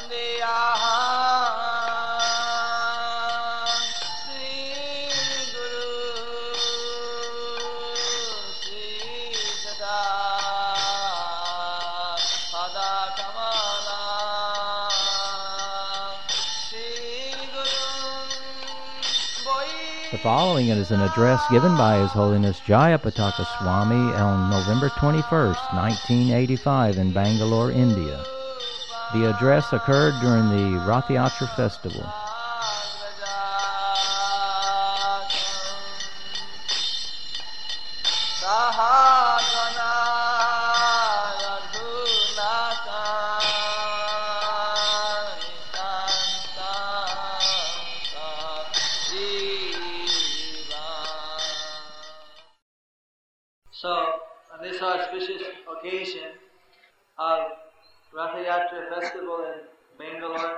The following is an address given by His Holiness Jayapataka Swami on November 21st, 1985 in Bangalore, India. The address occurred during the Rath Yatra festival. So, on this auspicious occasion of Rath Yatra festival in Bangalore,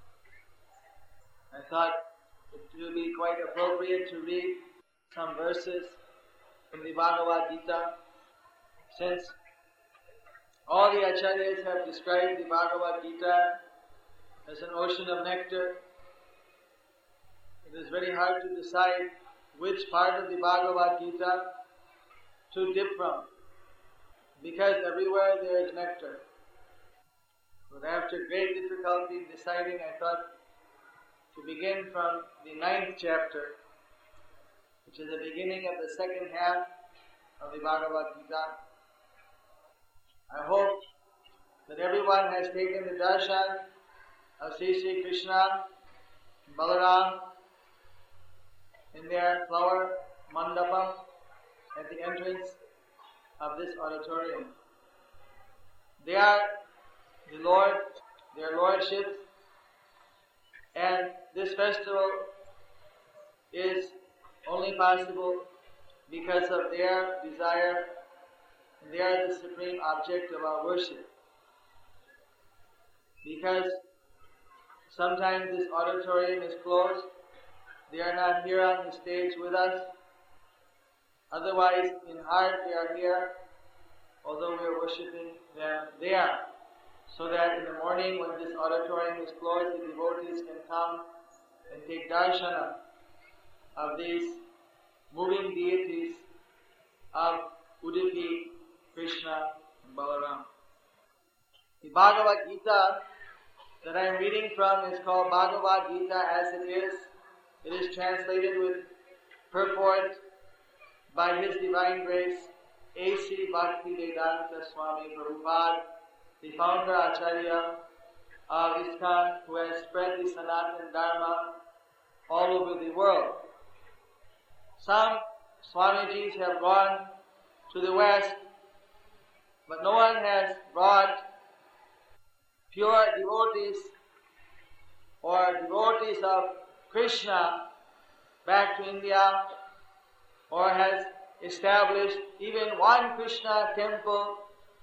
I thought it would be quite appropriate to read some verses from the Bhagavad Gita, since all the Acharyas have described the Bhagavad Gita as an ocean of nectar. It is very hard to decide which part of the Bhagavad Gita to dip from, because everywhere there is nectar. But after great difficulty in deciding, I thought to begin from the 9th chapter, which is the beginning of the second half of the Bhagavad Gita. I hope that everyone has taken the darshan of Sri Krishna, Balaram in their flower mandapam at the entrance of this auditorium. They are the Lord, their lordships, and this festival is only possible because of their desire, and they are the supreme object of our worship. Because sometimes this auditorium is closed, they are not here on the stage with us. Otherwise, in heart they are here, although we are worshipping them there. So that in the morning when this auditorium is closed, the devotees can come and take darshana of these moving deities of Udupi, Krishna, and Balaram. The Bhagavad Gita that I am reading from is called Bhagavad Gita as it is. It is translated with purport by His Divine Grace, A.C. Bhaktivedanta Swami Prabhupada, the founder Acharya of ISKCON, who has spread the Sanatana Dharma all over the world. Some Swamijis have gone to the West, but no one has brought pure devotees or devotees of Krishna back to India, or has established even one Krishna temple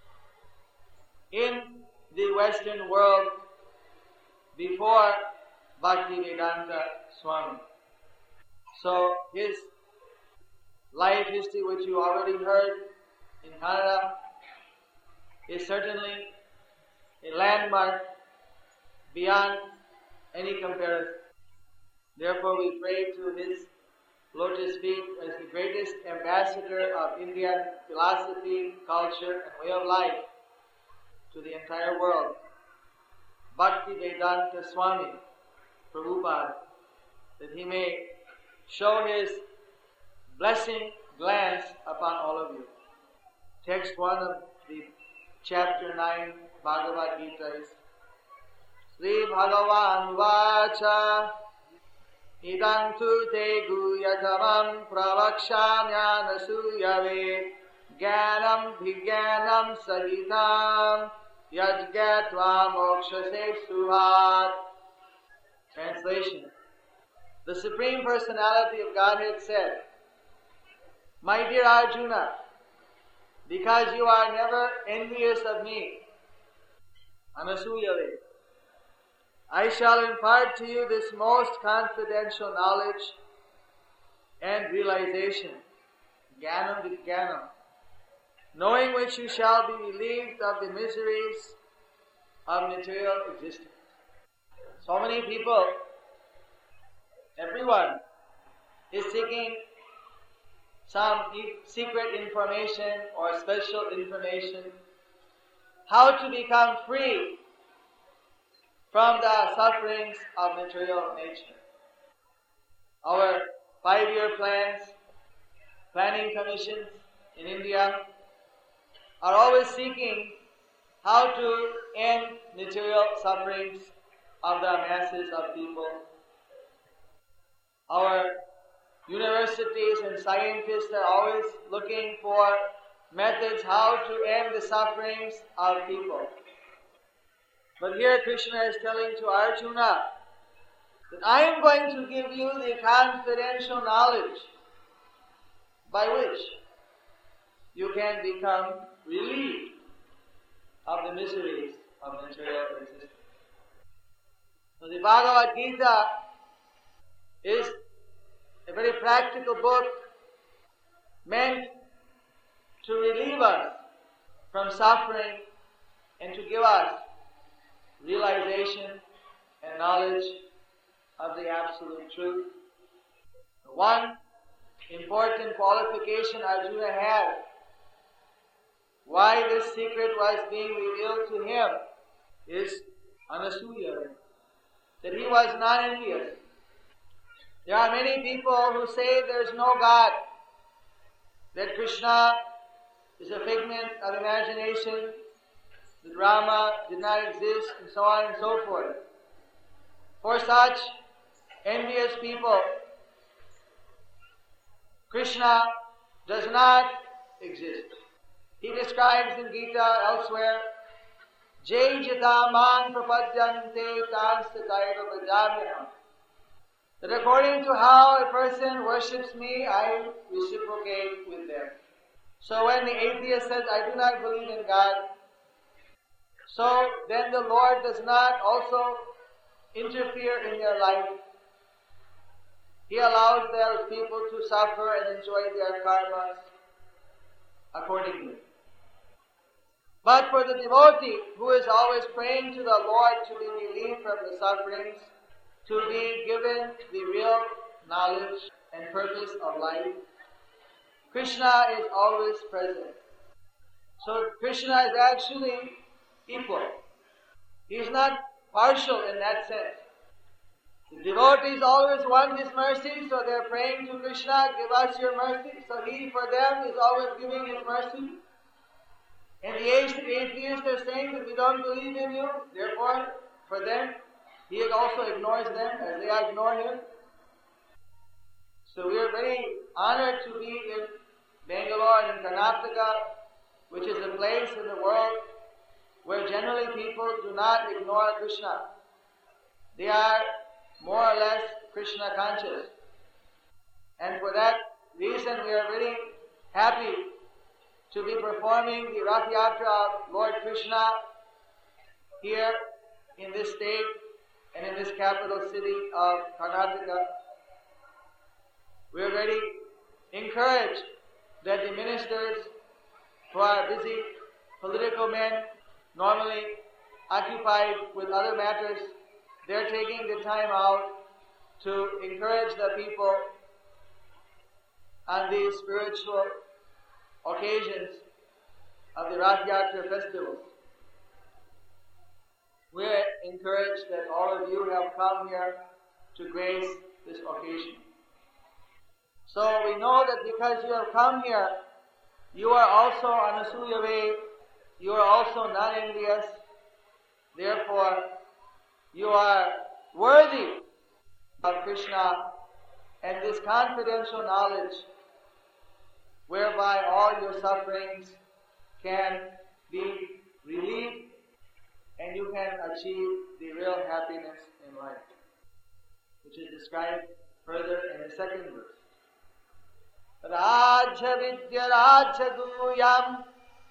in the Western world before Bhaktivedanta Swami. So his life history, which you already heard in Kannada, is certainly a landmark beyond any comparison. Therefore we pray to his lotus feet as the greatest ambassador of Indian philosophy, culture, and way of life to the entire world, Bhaktivedanta Swami Prabhupada, that he may show his blessing glance upon all of you. Text 1 of the chapter 9 Bhagavad Gita is Sri Bhagavan Vacha Idam tu te guyatamam pravakshanyana suyave Jnanam vijnanam sahitam yajgatva mokshase subhat. Translation. The Supreme Personality of Godhead said, My dear Arjuna, because you are never envious of me, anasuyave, I shall impart to you this most confidential knowledge and realization, Jnanam Vijnanam, knowing which you shall be relieved of the miseries of material existence. So many people, everyone is seeking some secret information or special information, how to become free from the sufferings of material nature. Our 5-year planning commissions in India are always seeking how to end material sufferings of the masses of people. Our universities and scientists are always looking for methods how to end the sufferings of people. But here Krishna is telling to Arjuna that I am going to give you the confidential knowledge by which you can become relieved of the miseries of material existence. So the Bhagavad Gita is a very practical book meant to relieve us from suffering and to give us realization and knowledge of the absolute truth. One important qualification Arjuna had, why this secret was being revealed to him, is Anasuya, that he was non-envious. There are many people who say there is no God, that Krishna is a figment of imagination, that Rama did not exist, and so on and so forth. For such envious people, Krishna does not exist. He describes in Gita elsewhere, Jai jita man prapadyante tanstataiva bhajamyaham, that according to how a person worships me, I reciprocate with them. So when the atheist says, I do not believe in God, so then the Lord does not also interfere in their life. He allows those people to suffer and enjoy their karmas accordingly. But for the devotee who is always praying to the Lord to be relieved from the sufferings, to be given the real knowledge and purpose of life, Krishna is always present. So Krishna is actually equal. He is not partial in that sense. The devotees always want His mercy, so they are praying to Krishna, give us your mercy. So He, for them, is always giving His mercy. And the atheists are saying that we don't believe in you, therefore, for them, He also ignores them as they ignore Him. So we are very honored to be in Bangalore and in Karnataka, which is a place in the world where generally people do not ignore Krishna. They are more or less Krishna conscious. And for that reason we are very happy to be performing the Rath Yatra of Lord Krishna here in this state and in this capital city of Karnataka. We are very encouraged that the ministers who are busy political men, normally occupied with other matters, they are taking the time out to encourage the people on these spiritual occasions of the Rath Yatra festival. We are encouraged that all of you have come here to grace this occasion. So we know that because you have come here, you are also Anasuya way, you are also non-envious, therefore you are worthy of Krishna and this confidential knowledge whereby all your sufferings can be relieved and you can achieve the real happiness in life, which is described further in the second verse. Rajya vidya rajya guyam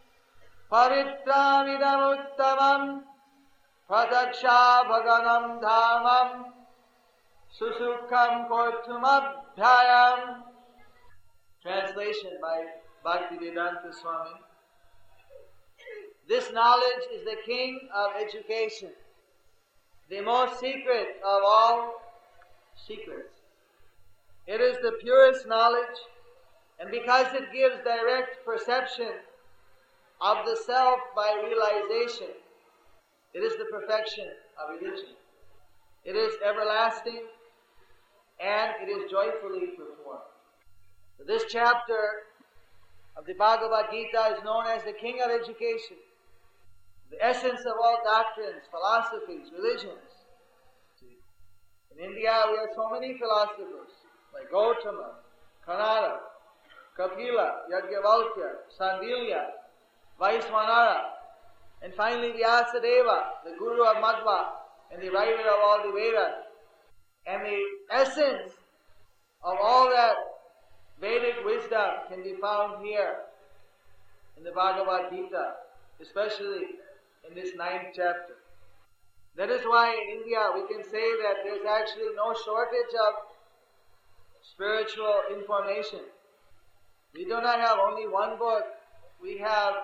pavitram uttamam pradaksha bhaganam dhamam susukham kortum abhyayam. Translation by Bhaktivedanta Swami. This knowledge is the king of education. the most secret of all secrets. It is the purest knowledge, and because it gives direct perception of the self by realization, it is the perfection of religion. It is everlasting, and it is joyfully performed. So this chapter of the Bhagavad Gita is known as the King of Education, the essence of all doctrines, philosophies, religions. In India, we have so many philosophers, like Gautama, Kanada, Kapila, Yajnavalkya, Sandilya, Vaiswanara, and finally Vyasadeva, the Guru of Madhva, and the writer of all the Vedas. And the essence of all that Vedic wisdom can be found here in the Bhagavad Gita, especially in this 9th chapter. That is why in India we can say that there's actually no shortage of spiritual information. We do not have only one book. We have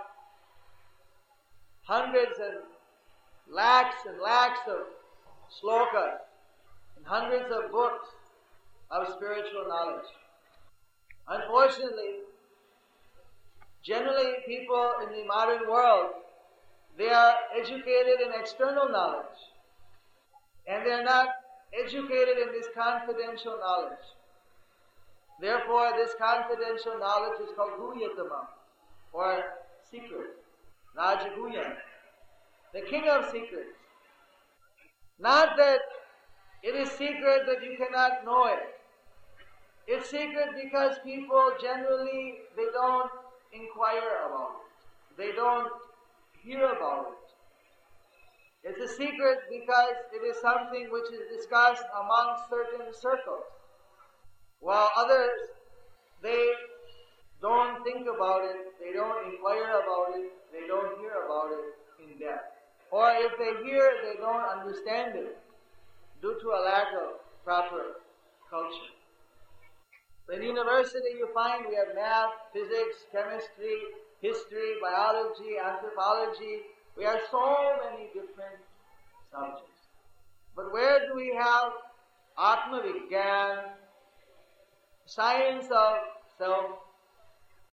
hundreds and lakhs of slokas and hundreds of books of spiritual knowledge. Unfortunately, generally people in the modern world, they are educated in external knowledge, and they are not educated in this confidential knowledge. Therefore, this confidential knowledge is called Guhyatama, or secret, Rajaguhya, the king of secrets. Not that it is secret that you cannot know it. It's secret because people generally, they don't inquire about it. They don't hear about it. It's a secret because it is something which is discussed among certain circles, while others, they don't think about it, they don't inquire about it, they don't hear about it in depth. Or if they hear, they don't understand it due to a lack of proper culture. In university you find we have math, physics, chemistry, history, biology, anthropology. We have so many different subjects. But where do we have Atma Vigyan, science of self